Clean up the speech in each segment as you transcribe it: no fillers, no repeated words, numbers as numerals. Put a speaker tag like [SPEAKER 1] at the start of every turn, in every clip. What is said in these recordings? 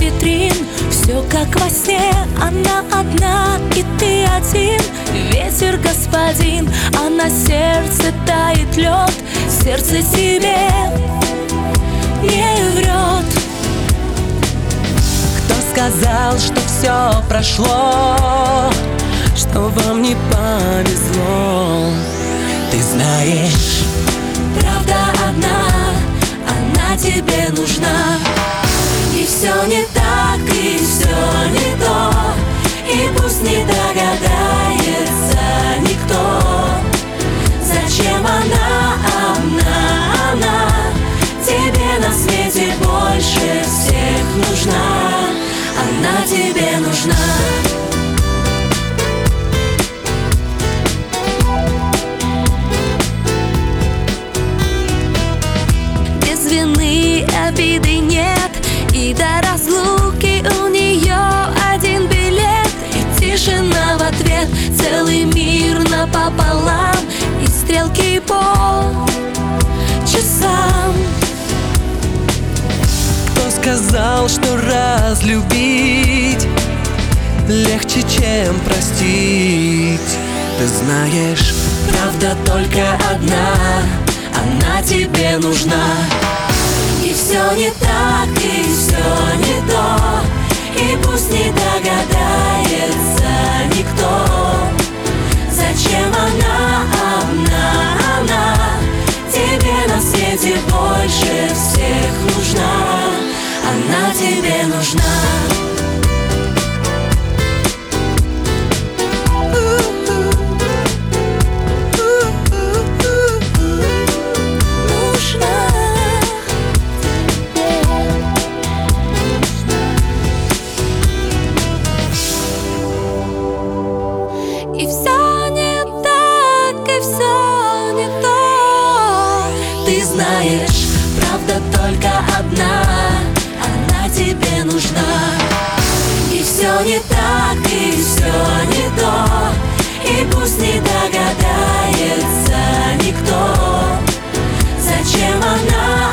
[SPEAKER 1] витрин. Все как во сне, она одна, и ты один. Ветер господин, а на сердце тает лед. Сердце тебе не врет.
[SPEAKER 2] Кто сказал, что все прошло, что вам не повезло? Ты знаешь,
[SPEAKER 1] правда одна, она тебе нужна. И все не так, и все не то, и пусть не догадается никто, зачем она тебе на свете больше всех нужна. Она тебе нужна. Без вины, обиды нет, и до разлуки у нее один билет. И тишина в ответ, целый мир напополам, и стрелки по часам.
[SPEAKER 2] кто сказал, что разлюбить легче, чем простить? Ты знаешь,
[SPEAKER 1] правда только одна, она тебе нужна. И все не так, и все не то, и пусть не догадается никто, зачем она тебе на свете больше всех нужна. Она тебе нужна. И все не так, и все не то. Ты знаешь, правда только одна, она тебе нужна. И все не так, и все не то, и пусть не догадается никто, зачем она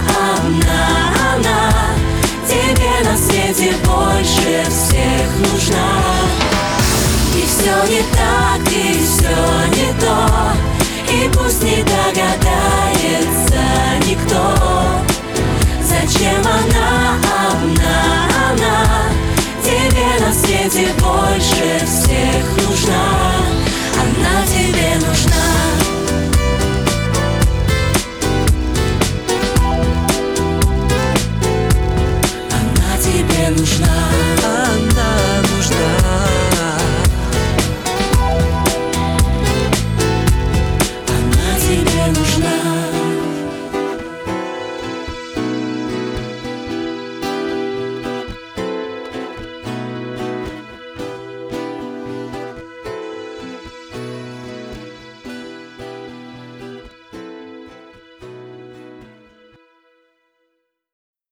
[SPEAKER 1] тебе на свете больше всех нужна. И все не так, и все не то, и пусть не догадается никто, зачем она тебе на свете больше всех нужна. Она тебе нужна.